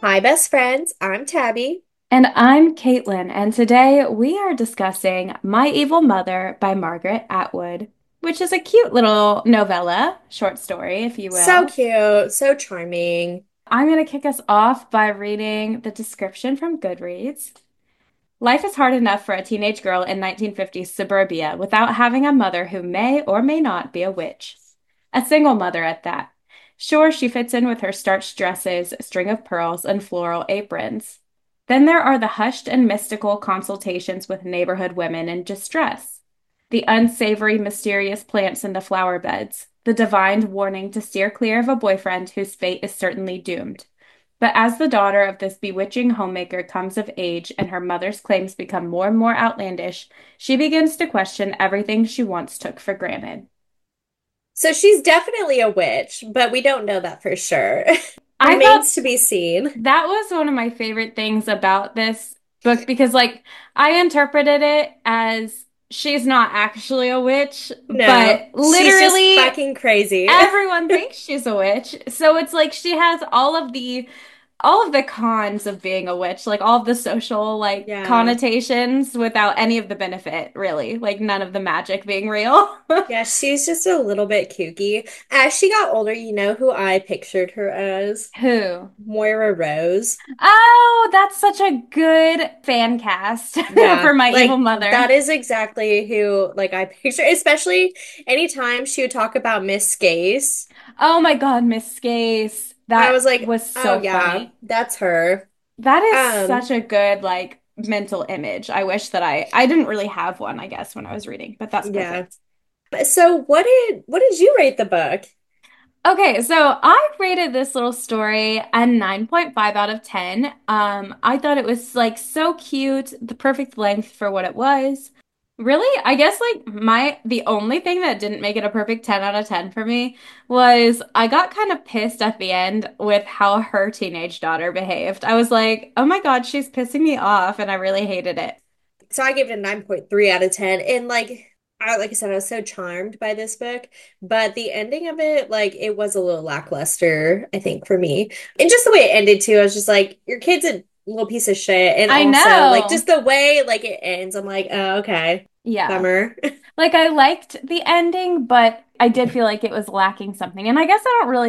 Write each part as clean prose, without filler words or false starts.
Hi, best friends. I'm Tabby. And I'm Caitlin, and today we are discussing My Evil Mother by Margaret Atwood, which is a cute little novella, short story, if you So will. cute, so charming. I'm going to kick us off by reading the description from Goodreads. Life is hard enough for a teenage girl in 1950s suburbia without having a mother who may or may not be a witch. A single mother at that. Sure, she fits in with her starched dresses, string of pearls, and floral aprons. Then there are the hushed and mystical consultations with neighborhood women in distress, the unsavory, mysterious plants in the flower beds, the divined warning to steer clear of a boyfriend whose fate is certainly doomed. But as the daughter of this bewitching homemaker comes of age and her mother's claims become more and more outlandish, she begins to question everything she once took for granted. So she's definitely a witch, but we don't know that for sure. I thought Remains to be seen. that was one of my favorite things about this book because, like, I interpreted it as she's not actually a witch, No, but she's just literally fucking crazy. everyone thinks she's a witch. So it's like she has all of the cons of being a witch, like all of the social like Yeah. connotations without any of the benefit, really. Like none of the magic being real. Yeah, she's just a little bit kooky. As she got older, you know who I pictured her as? Who? Moira Rose. Oh, that's such a good fan cast Yeah, for My Evil like Mother. that is exactly who like I picture, especially anytime she would talk about Miss Skace. Oh my God, Miss Scase. I That was like, was oh so yeah, funny. that's her. That is Um, such a good like mental image. I wish that I didn't really have one, I guess, when I was reading, but that's yeah. perfect. So what did you rate the book? Okay, so I rated this little story a 9.5 out of 10. I thought it was like so cute, the perfect length for what it was. Really, I guess like the only thing that didn't make it a perfect 10 out of 10 for me was I got kind of pissed at the end with how her teenage daughter behaved. I was like, "Oh my God, she's pissing me off," and I really hated it. So I gave it a 9.3 out of 10. And like I said, I was so charmed by this book, but the ending of it, like it was a little lackluster, I think, for me. And just the way it ended too, I was just like, your kid's a little piece of shit. And I also like know. just the way like it ends, I'm like, oh, okay. Yeah. Bummer. Like I liked the ending, but I did feel like it was lacking something. And I guess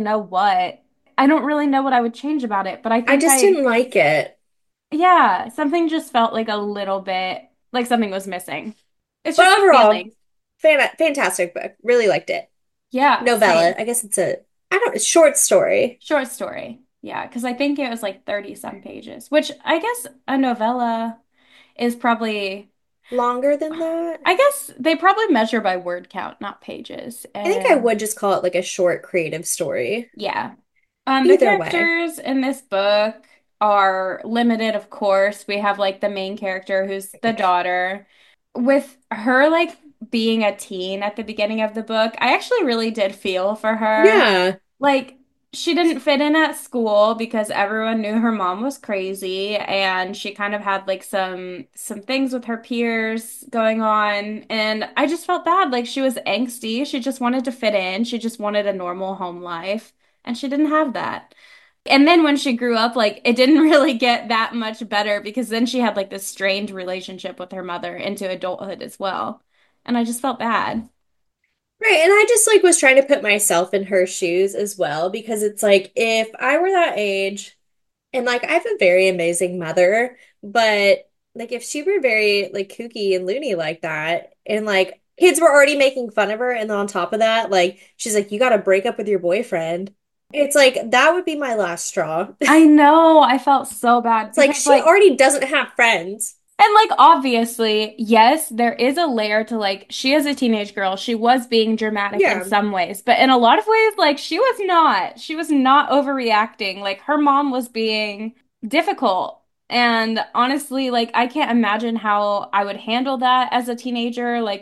I don't really know what I would change about it, but I I think just didn't like it. yeah, something just felt like a little bit like something was missing. It's But just a overall, feeling. fantastic book. Really liked it. Yeah, Novella. same. I guess it's a I don't short story. Short story. Yeah, because I think it was like 30 some pages, which I guess a novella is probably, Longer than that. I guess they probably measure by word count, not pages. I think I And would just call it like a short creative story. yeah. The Either way. characters in this book are limited, of course. We have like the main character who's the daughter. With her like being a teen at the beginning of the book, I actually really did feel for her. Yeah. Like she didn't fit in at school because everyone knew her mom was crazy and she kind of had like some things with her peers going on and I just felt bad. Like she was angsty. She just wanted to fit in. She just wanted a normal home life and she didn't have that. And then when she grew up, like it didn't really get that much better because then she had like this strained relationship with her mother into adulthood as well. And I just felt bad. Right. And I just like was trying to put myself in her shoes as well because it's like if I were that age and like I have a very amazing mother, but like if she were very like kooky and loony like that and like kids were already making fun of her and then on top of that, like she's like, you got to break up with your boyfriend. It's like that would be my last straw. I know. I felt so bad It's like because she like already doesn't have friends. and like obviously, yes, there is a layer to like she is a teenage girl. She was being dramatic in Yeah. some ways, but in a lot of ways like she was not. She was not overreacting. Like her mom was being difficult. And honestly, like I can't imagine how I would handle that as a teenager. Like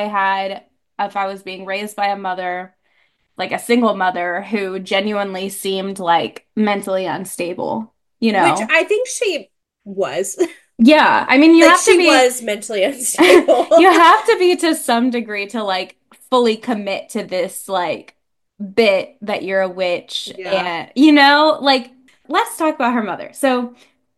if I was being raised by a mother, like a single mother who genuinely seemed like mentally unstable, you Which know? I think she was. Yeah, I mean, Like she was mentally you unstable. have to be to some degree to like fully commit to this like bit that you're a witch Yeah. and you know, like let's talk about her mother. So,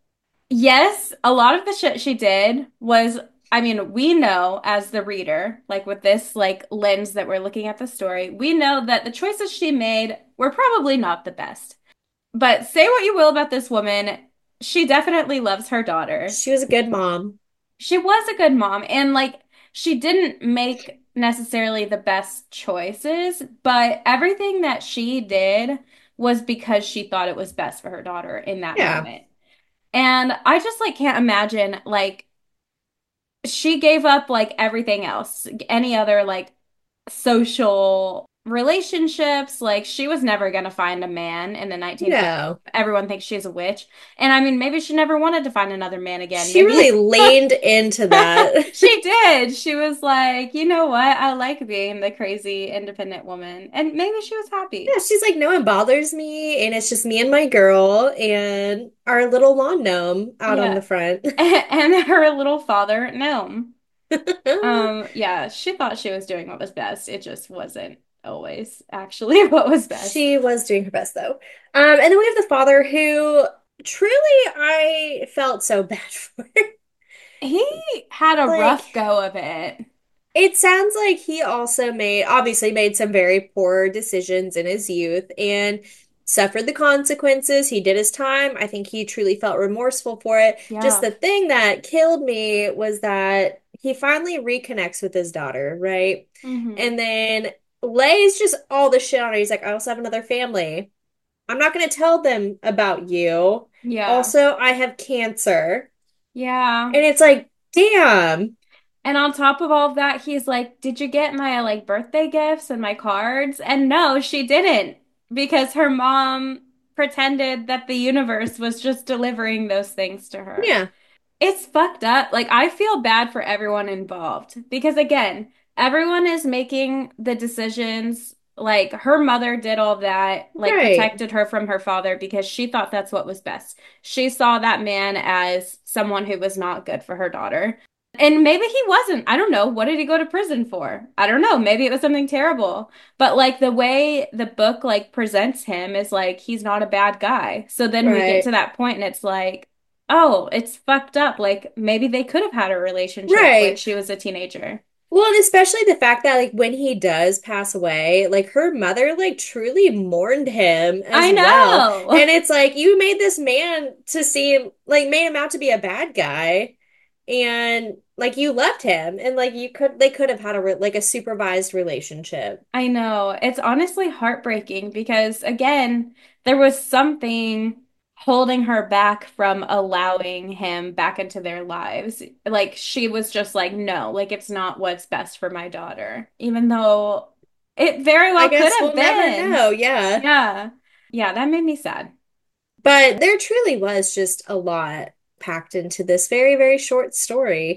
yes, a lot of the shit she did was, I mean, we know as the reader, like with this like lens that we're looking at the story, we know that the choices she made were probably not the best. But say what you will about this woman, she definitely loves her daughter. She was a good mom. She was a good mom and like she didn't make necessarily the best choices, but everything that she did was because she thought it was best for her daughter in that Yeah. moment. And I just like can't imagine like she gave up like everything else, any other like social relationships. Like she was never going to find a man in the 1950s. No. Everyone thinks she's a witch. And I mean, maybe she never wanted to find another man again. She Maybe really leaned into that. she did. She was like, you know what? I like being the crazy independent woman. And maybe she was happy. Yeah, she's like, no one bothers me, and it's just me and my girl and our little lawn gnome out on Yeah. the front. And her little father, Gnome. Yeah, she thought she was doing what was best. It just wasn't always actually what was best. She was doing her best though. And then we have the father who truly I felt so bad for. He had a Like, rough go of it. it sounds like he also obviously made some very poor decisions in his youth and suffered the consequences. He did his time. I think he truly felt remorseful for it. Just Yeah. the thing that killed me was that he finally reconnects with his daughter, right? Hmm. And then lays just all the shit on her. He's like, I also have another family. I'm not going to tell them about you. Yeah. Also, I have cancer. Yeah. And it's like, damn. And on top of all of that, he's like, "Did you get my like birthday gifts and my cards?" And no, she didn't because her mom pretended that the universe was just delivering those things to her. Yeah, It's fucked up. Like, I feel bad for everyone involved because, again, everyone is making the decisions. Like, her mother did all that, like, right, protected her from her father because she thought that's what was best. She saw that man as someone who was not good for her daughter. And maybe he wasn't. I don't know. What did he go to prison for? I don't know. Maybe it was something terrible. But like the way the book like presents him is like he's not a bad guy. So then we get to right, that point and it's like, oh, it's fucked up. Like maybe they could have had a relationship when right. she was a teenager. Well, and especially the fact that like when he does pass away, like her mother like truly mourned him as I well. know. And it's like you made this man to seem like made him out to be a bad guy and like you left him and like you could they could have had like a supervised relationship. I know. It's honestly heartbreaking because, again, there was something holding her back from allowing him back into their lives. Like, she was just like, no, like, it's not what's best for my daughter, even though it very I well could guess have we'll never been. know, yeah. Yeah. Yeah, that made me sad. But there truly was just a lot packed into this very, very short story.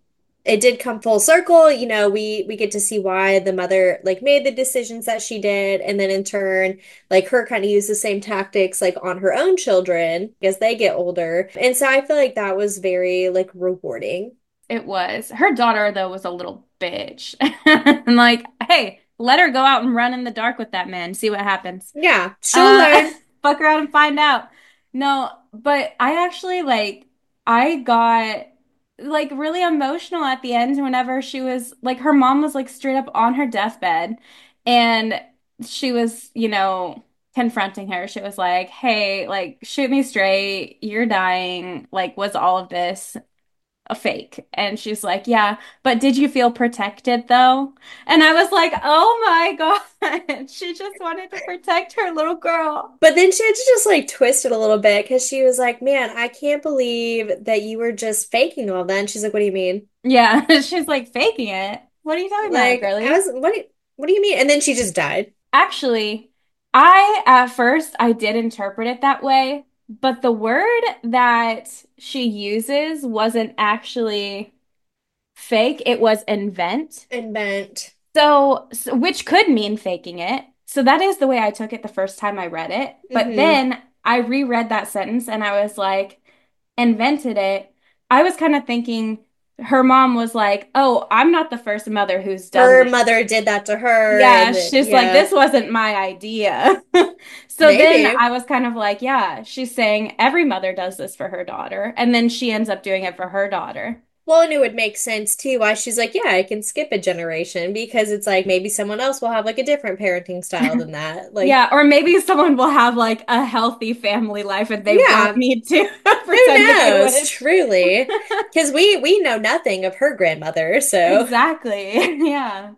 It did come full circle. We get to see why the mother like made the decisions that she did, and then in turn, like her kind of use the same tactics like on her own children as they get older. And so I feel like that was very like rewarding. It was. Her daughter, though, was a little bitch. And like, hey, let her go out and run in the dark with that man, see what happens. Yeah, she'll Uh, learn. fuck around and find out. No, but I actually like I got like really emotional at the end whenever she was like her mom was like straight up on her deathbed and she was, confronting her. She was like, "Hey, like shoot me straight. You're dying. Like was all of this a fake?" And she's like, "Yeah, but did you feel protected though?" And I was like, "Oh my God." She just wanted to protect her little girl. But then she had to just like twist it a little bit because she was like, "Man, I can't believe that you were just faking all that." And she's like, "What do you mean?" Yeah, she's like faking it. What are you talking about, Like, girly? what do you mean? And then she just died. Actually, I at first I did interpret it that way, but the word that she uses wasn't actually fake, it was invent. And bent. So, which could mean faking it. So that is the way I took it the first time I read it. But Hmm. then I reread that sentence and I was like, invented it. I was kind of thinking her mom was like, "Oh, I'm not the first mother who's done Her this." mother did that to her, Yeah, and she's like, yeah, "This wasn't my idea." So then maybe. I was kind of like, "Yeah, she's saying every mother does this for her daughter." And then she ends up doing it for her daughter. Well, and it would make sense too why she's like, yeah, I can skip a generation because it's like maybe someone else will have like a different parenting style than that. Like, Yeah, or maybe someone will have like a healthy family life and they won't yeah, need to who pretend to be a knows, witch. truly? Because we know nothing of her grandmother, so Exactly. Yeah.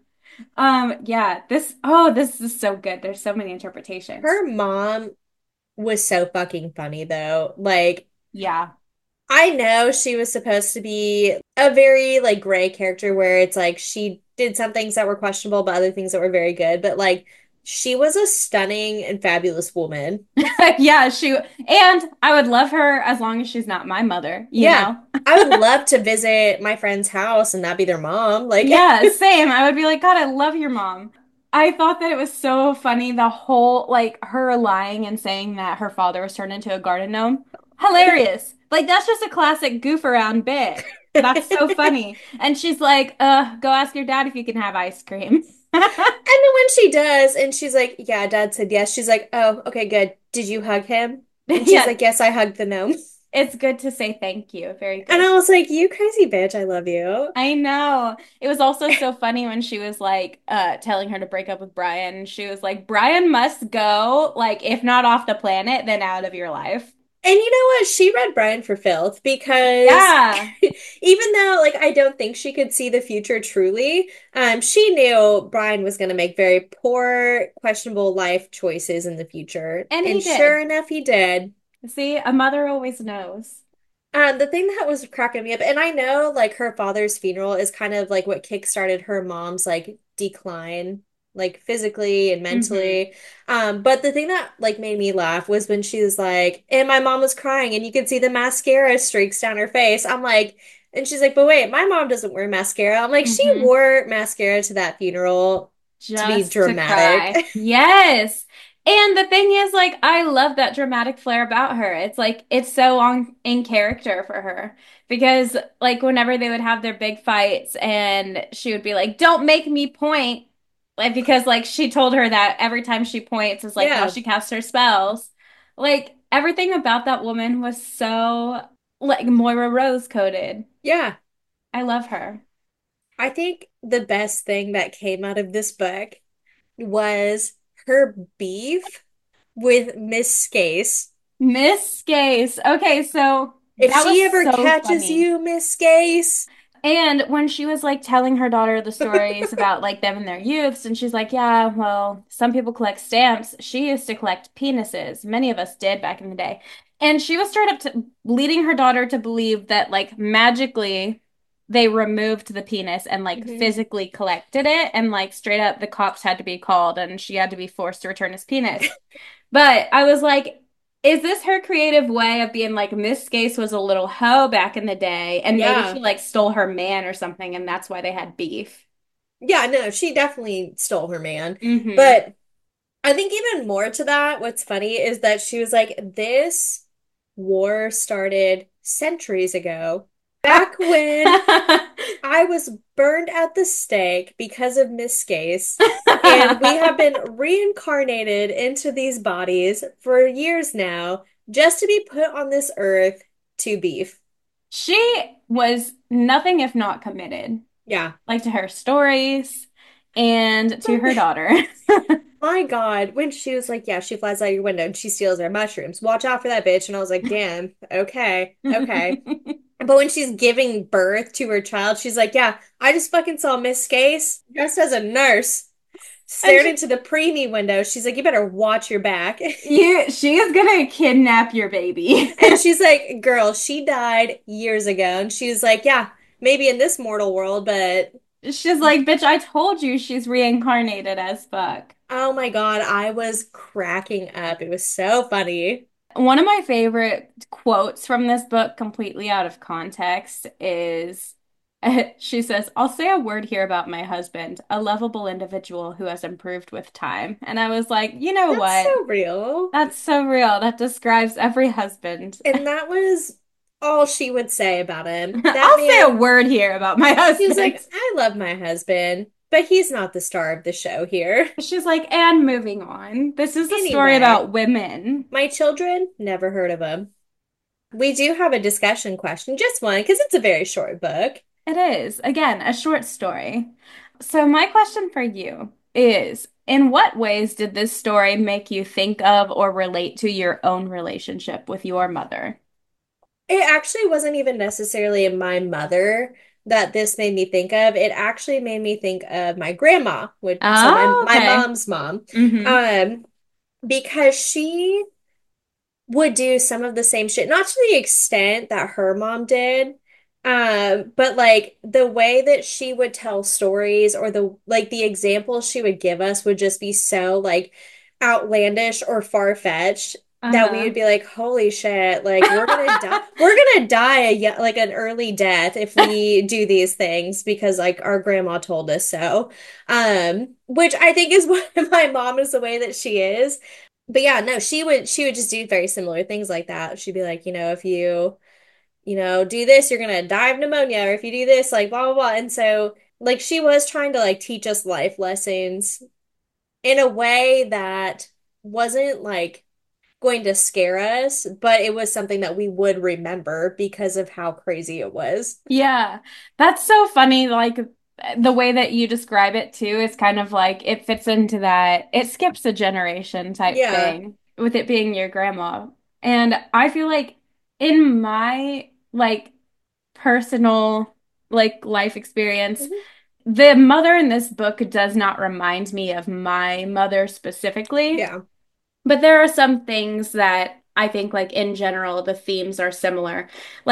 Yeah, this is so good. There's so many interpretations. her mom was so fucking funny though. Like, Yeah. I know she was supposed to be a very like gray character where it's like she did some things that were questionable, but other things that were very good. But like she was a stunning and fabulous woman. Yeah, and I would love her as long as she's not my mother, you Yeah. know? I would love to visit my friend's house and that be their mom. Like, Yeah, same. I would be like, God, I love your mom. I thought that it was so funny, the whole, like, her lying and saying that her father was turned into a garden gnome. Hilarious. Like, that's just a classic goof around bit. That's so funny. And she's like, go ask your dad if you can have ice cream. and then when she does, and she's like, yeah, dad said yes, she's like, oh, okay, good. Did you hug him? And she's Yeah, like, yes, I hugged the gnome. it's good to say thank you. Very And good. I was like, you crazy bitch, I love you. I know. It was also so funny when she was like telling her to break up with Brian. She was like, Brian must go, like, if not off the planet, then out of your life. And you know what? She read Brian for filth because Yeah. even though like I don't think she could see the future truly, she knew Brian was going to make very poor, questionable life choices in the future. And And he sure did. enough, he did. See, a mother always knows. The thing that was cracking me up, and I know like her father's funeral is kind of like what kickstarted her mom's like decline, like physically and Hmm. mentally. But the thing that like made me laugh was when she was like, and my mom was crying, and you could see the mascara streaks down her face. I'm like, and she's like, but wait, my mom doesn't wear mascara. I'm like, she Hmm. wore mascara to that funeral to be Just to dramatic. cry. Yes. And the thing is, like, I love that dramatic flair about her. It's like, it's so on in character for her. Because, like, whenever they would have their big fights, and she would be like, don't make me point. Like, because, like, she told her that every time she points is like how Yeah, she casts her spells. Like, everything about that woman was so, like, Moira Rose coded. yeah. I love her. I think the best thing that came out of this book was her beef with Miss Scase. Miss Scase. Okay, so If that she was ever so catches funny. you, Miss Scase. And when she was like telling her daughter the stories about like them and their youths, and she's like, yeah, well, some people collect stamps. She used to collect penises. Many of us did back in the day. And she was straight up leading her daughter to believe that like magically they removed the penis and like Mhm. physically collected it. And like straight up the cops had to be called and she had to be forced to return his penis. But I was like, is this her creative way of being like Miss Scase was a little hoe back in the day, and maybe she Yeah. like stole her man or something, and that's why they had beef? Yeah, no, she definitely stole her man. Hmm. But I think even more to that, what's funny is that she was like, this war started centuries ago, back when I was burned at the stake because of Miss Scase, and we have been reincarnated into these bodies for years now just to be put on this earth to beef. She was nothing if not committed, Yeah. like to her stories and to her daughter. My God, when she was like, yeah, she flies out your window and she steals our mushrooms. Watch out for that bitch. And I was like, damn, okay, okay. But when she's giving birth to her child, she's like, yeah, I just fucking saw Miss Scase dressed as a nurse And staring into the preemie window. She's like, you better watch your back. she is gonna kidnap your baby. And she's like, girl, she died years ago. And she's like, yeah, maybe in this mortal world, but She's like, bitch, I told you she's reincarnated as fuck. oh my God, I was cracking up. It was so funny. One of my favorite quotes from this book, completely out of context, is she says, I'll say a word here about my husband, a lovable individual who has improved with time. And I was like, you know That's what? so real. That's so real. That describes every husband. And that was all she would say about him. That I'll say a man, word here about my he's husband. like, I love my husband, but he's not the star of the show here. She's like, and moving on. This is a story Anyway, about women. my children never heard of him. We do have a discussion question, just one, because it's a very short book. It is, again, a short story. So, my question for you is, in what ways did this story make you think of or relate to your own relationship with your mother? It actually wasn't even necessarily my mother that this made me think of. It actually made me think of my grandma, which so my Oh, my okay. mom's mom. Mm-hmm. Um, because she would do some of the same shit, not to the extent that her mom did. But like the way that she would tell stories or the examples she would give us would just be so like outlandish or far-fetched that we Uh-huh. would be like, holy shit, like we're gonna die like an early death if we do these things because like our grandma told us so. Which I think is why my mom is the way that she is. But yeah, no, she would just do very similar things like that. She'd be like, if you do this, you're gonna die of pneumonia, or if you do this, like blah blah blah. And so like she was trying to like teach us life lessons in a way that wasn't like going to scare us, but it was something that we would remember because of how crazy it was. Yeah, that's so funny. Like the way that you describe it too is kind of like it fits into that, it skips a generation type Yeah. thing with it being your grandma. And I feel like in my like personal like life experience, Mhm. the mother in this book does not remind me of my mother specifically. Yeah. But there are some things that I think, like in general, the themes are similar.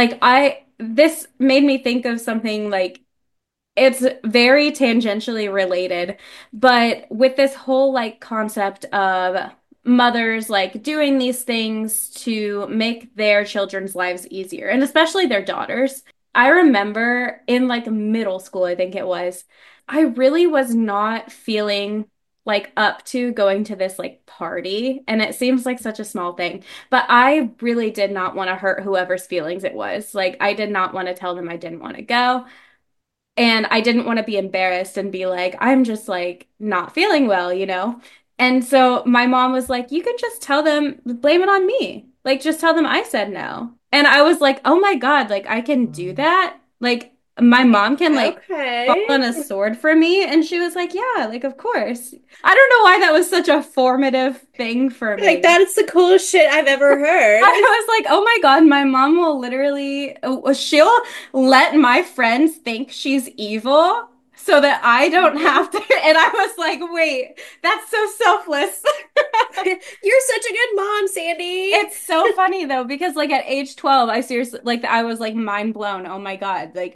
This made me think of something like it's very tangentially related, but with this whole like concept of mothers like doing these things to make their children's lives easier, and especially their daughters. I remember in like middle school, I think it was, I really was not feeling like up to going to this like party, and it seems like such a small thing, but I really did not want to hurt whoever's feelings it was. Like, I did not want to tell them I didn't want to go. And I didn't want to be embarrassed and be like, I'm just like not feeling well, you know? And so my mom was like, you can just tell them, blame it on me. Like, just tell them I said no. And I was like, oh my God, like I can do that. Like, my mom can like fall Okay. on a sword for me. And she was like, yeah, like, of course. I don't know why that was such a formative thing for Like me. that's the coolest shit I've ever heard. I was like, oh my God, my mom will literally, she'll let my friends think she's evil so that I don't Mhm. have to. And I was like, wait, that's so selfless. You're such a good mom, Sandy. It's so funny though, because like at age 12, I seriously, like, I was like mind blown. Oh my God, like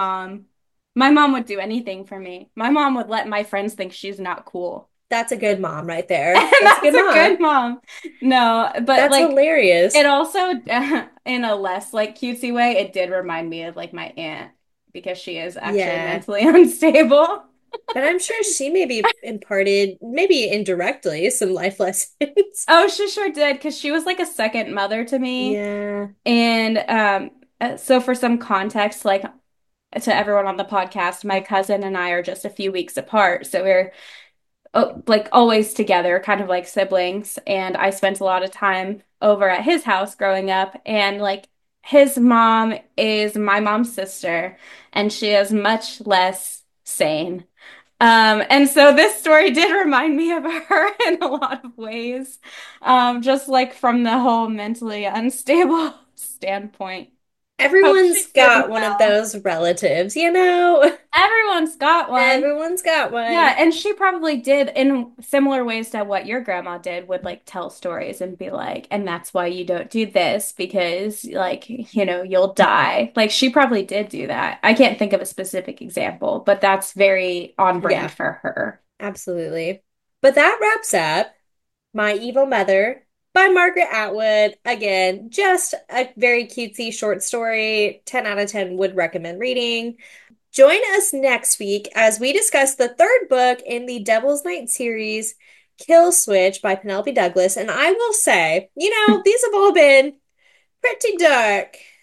my mom would do anything for me. My mom would let my friends think she's not cool. That's a good mom right And there. That's a that's good a mom. good mom. No, but That's like, it hilarious. also, in a less like cutesy way, it did remind me of like my aunt because she is actually Yeah. mentally unstable. But I'm sure she maybe imparted, maybe indirectly, some life lessons. Oh, she sure did because she was like a second mother to me. Yeah. And so for some context, like to everyone on the podcast, my cousin and I are just a few weeks apart. So we're like always together, kind of like siblings. And I spent a lot of time over at his house growing up. And like his mom is my mom's sister, and she is much less sane. And so this story did remind me of her in a lot of ways, just like from the whole mentally unstable standpoint. Hope Everyone's she's doing got one of well. those relatives, you know? Everyone's got one. Everyone's got Yeah, one. and she probably did in similar ways to what your grandma did, would like tell stories and be like, and that's why you don't do this because like, you'll die. Like she probably did do that. I can't think of a specific example, but that's very on brand Yeah, for her. absolutely. But that wraps up My Evil Mother by Margaret Atwood. Again, just a very cutesy short story. 10 out of 10 would recommend reading. Join us next week as we discuss the third book in the Devil's Night series, Kill Switch by Penelope Douglas. And I will say, these have all been pretty dark.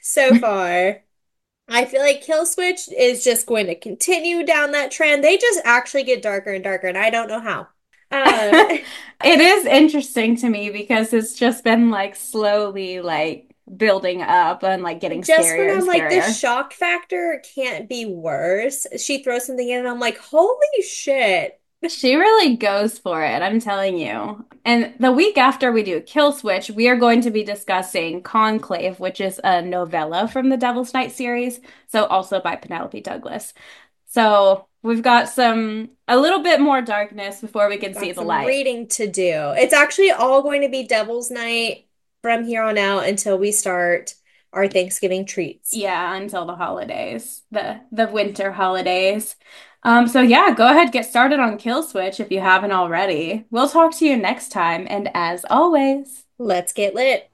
so far. I feel like Kill Switch is just going to continue down that trend. They just actually get darker and darker, and I don't know how. Uh, It is interesting to me because it's just been like slowly like building up and like getting just when scarier and I'm like, the scarier. shock factor can't be worse. She throws something in, and I'm like, holy shit. She really goes for it, I'm telling you. And the week after we do Kill Switch, we are going to be discussing Conclave, which is a novella from the Devil's Night series, so also by Penelope Douglas. So we've got a little bit more darkness before we can see Got the some light. reading to do. It's actually all going to be Devil's Night from here on out until we start our Thanksgiving treats. Yeah, until the holidays, the winter holidays. So yeah, go ahead, get started on Kill Switch if you haven't already. We'll talk to you next time, and as always, Let's get lit.